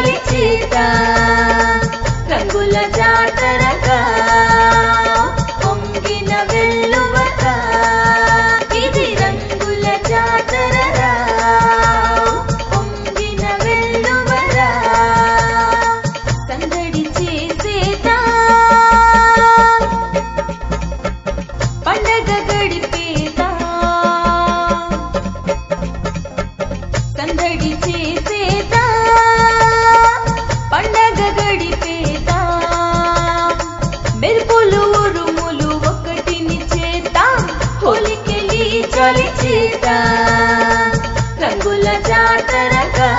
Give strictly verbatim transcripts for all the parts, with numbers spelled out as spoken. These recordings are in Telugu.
చలి చేత రంగుల జాతరగా పొంగిన వెల్లువగా ఇది రంగుల జాతరరా పొంగిన వెల్లువరా సందడి చేసేదా పండగ గడిపేదా సందడి చేసేదా పండగ గడిపేదా మెరుపులు ఉరుములు ఒకటిని చేద్దాం హోలీకెళ్ళి చలి చేద్దా రంగుల జాతరగా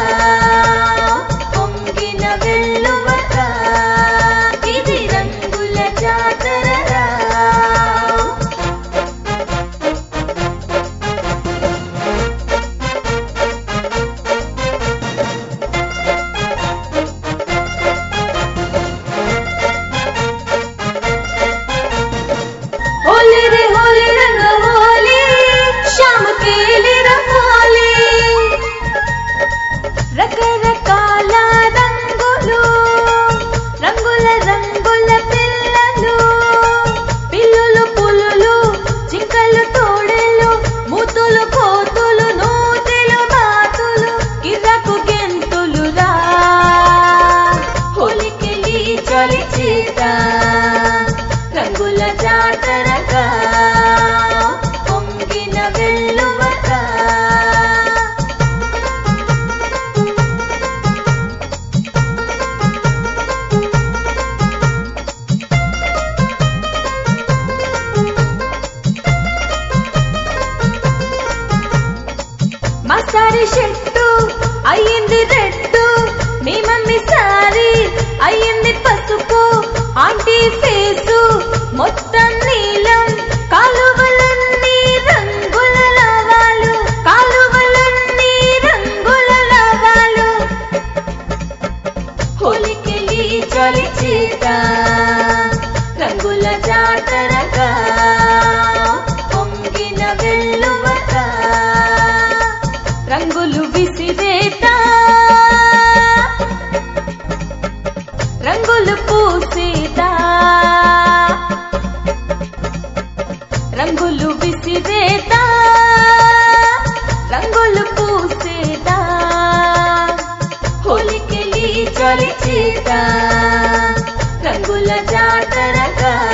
పొంగిన వెల్లువగా ఇది రంగుల జాతరరా होली रे होली रंग होली शाम केली रंगोली రకరకాల రంగులు రంగుల రంగుల పిల్లలు పిల్లులు పులులు జింకలు తోడేలు మూతులు కోతులు నూతిలు బాతులు కిర్రకు గెంతులు రా హోలీకెళ్ళి చలి చేద్దా రంగుల జాతరగా పొంగిన వెల్లువగా మా సారీ షెట్టు అయ్యింది రెడ్డు మీ మమ్మీ సారీ అయ్యింది పసుపు ఆంటీ ఫేసు మొత్తం నీలం కాలువలన్నీ రంగుల లవాలు కాలువలన్నీ రంగుల లవాలు హోలీకెళ్ళి చలి చేద్దా రంగుల జాతరగా పొంగిన వెల్లువగా రంగులు విసిరేదా రంగులు పూసేదా రంగులు విసిరేదా రంగులు పూసేదా హోలీకెళ్ళి చలి చేద్దా రంగుల జాతరగా